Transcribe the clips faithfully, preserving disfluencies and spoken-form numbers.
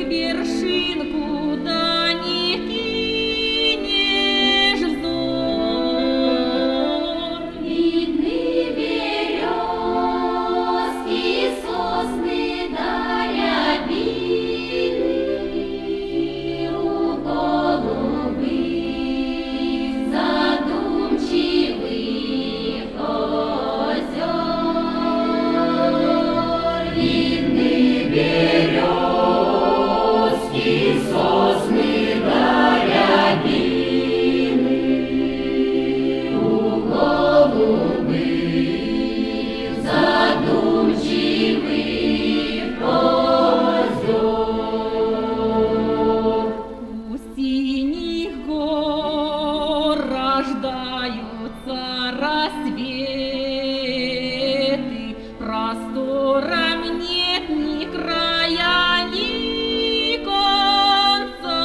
вершин, куда ни кинешь взор. Видны березки, сосны да рябины, у голубых задумчивых озер. Видны березки, сосны да рябины, у голубых задумчивых озер. У синих гор рождаются рассветы, просторам нет ни края, ни конца.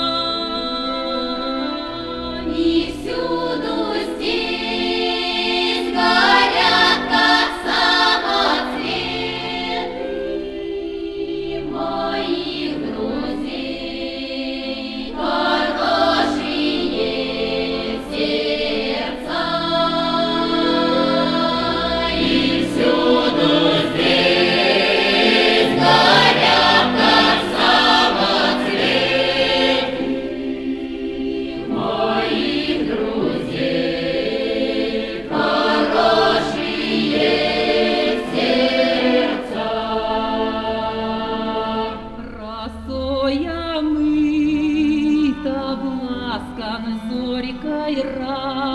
И всюду здесь горят, как самоцветы моих друзей, хорошие сердца. И всюду здесь горят, как самоцветы моих друзей, хорошие сердца. Росой омыт, обласкан зорькой рай.